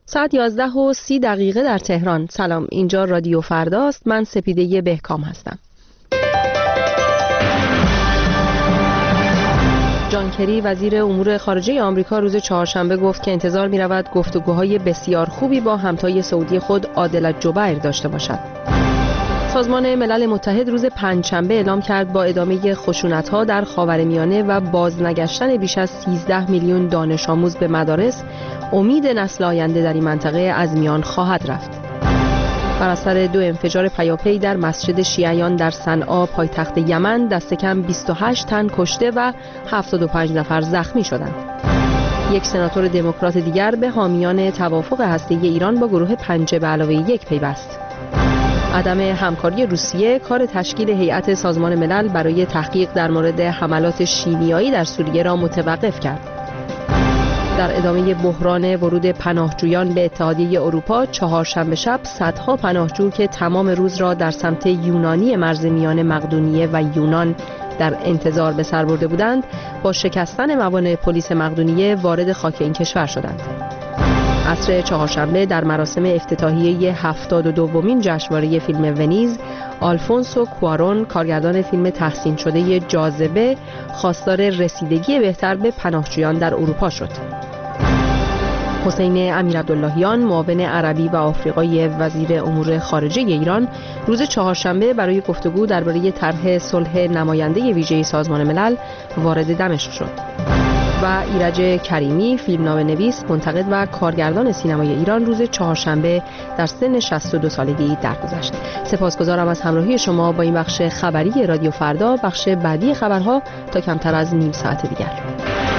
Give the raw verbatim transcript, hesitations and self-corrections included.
ساعت یازده و سی دقیقه در تهران. سلام، اینجا رادیو فرداست. من سپیده بهکام هستم. جان کری وزیر امور خارجه آمریکا روز چهارشنبه گفت که انتظار می‌رود گفتگوهای بسیار خوبی با همتای سعودی خود عادل الجبیر داشته باشد. سازمان ملل متحد روز پنجشنبه اعلام کرد با ادامه خشونت‌ها در خاورمیانه و بازنگشتن بیش از سیزده میلیون دانش آموز به مدارس، امید نسل آینده در این منطقه از میان خواهد رفت. بر اثر دو انفجار پیاپی در مسجد شیعیان در صنعا پایتخت یمن، دست کم بیست و هشت تن کشته و هفتاد و پنج نفر زخمی شدند. یک سناتور دموکرات دیگر به حامیان توافق هسته‌ای ایران با گروه پنجه به علاوه یک پیوست. عدم همکاری روسیه کار تشکیل هیئت سازمان ملل برای تحقیق در مورد حملات شیمیایی در سوریه را متوقف کرد. در ادامه بحران ورود پناهجویان به اتحادیه اروپا، چهارشنبه شب صدها پناهجو که تمام روز را در سمت یونانی مرز میان مقدونیه و یونان در انتظار به سر برده بودند، با شکستن موانع پلیس مقدونیه وارد خاک این کشور شدند. عصر چهارشنبه در مراسم افتتاحیه هفتاد و دومین جشنواره فیلم ونیز، آلفونسو کوارون، کارگردان فیلم تحسین شده جاذبه، خواستار رسیدگی بهتر به پناهجویان در اروپا شد. حسین امیرعبداللهیان، معاون عربی و آفریقای وزیر امور خارجه ایران، روز چهارشنبه برای گفتگو درباره طرح صلح نماینده ویژه سازمان ملل وارد دمشق شد. و ایرج کریمی، فیلمنامه‌نویس، منتقد و کارگردان سینمای ایران، روز چهارشنبه در سن شصت و دو سالگی درگذشت. سپاسگزارم از همراهی شما با این بخش خبری رادیو فردا. بخش بعدی خبرها تا کمتر از نیم ساعت دیگر.